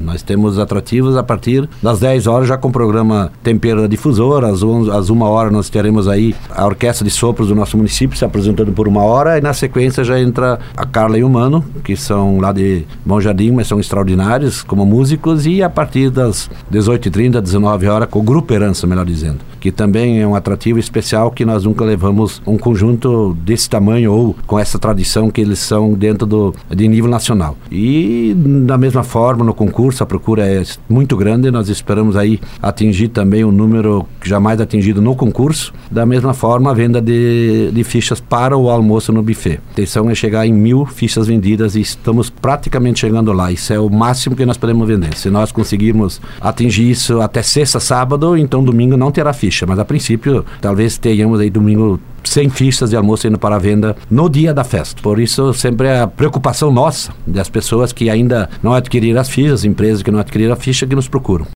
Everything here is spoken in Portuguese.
Nós temos atrativos a partir das 10 horas, já com o programa Tempero da Difusora. Às 1 hora nós teremos aí a Orquestra de Sopros do nosso município se apresentando por 1 hora, e na sequência já entra a Carla e o Mano, que são lá de Bom Jardim, mas são extraordinários como músicos, e a partir das 18h30, 19 horas, com o Grupo Herança, melhor dizendo, que também é um atrativo especial, que nós nunca levamos um conjunto desse tamanho ou com essa tradição que eles são dentro de nível nacional. E da mesma forma, no concurso, a procura é muito grande. Nós esperamos aí atingir também um número jamais atingido no concurso. Da mesma forma, a venda de fichas para o almoço no buffet. A intenção é chegar em 1.000 fichas vendidas, e estamos praticamente chegando lá. Isso é o máximo que nós podemos vender. Se nós conseguirmos atingir isso até sexta, sábado, então domingo não terá ficha, mas a princípio talvez tenhamos aí domingo 100 fichas de almoço indo para a venda no dia da festa. Por isso, sempre é a preocupação nossa, das pessoas que ainda não adquiriram as fichas, empresas que não adquiriram a ficha, que nos procuram.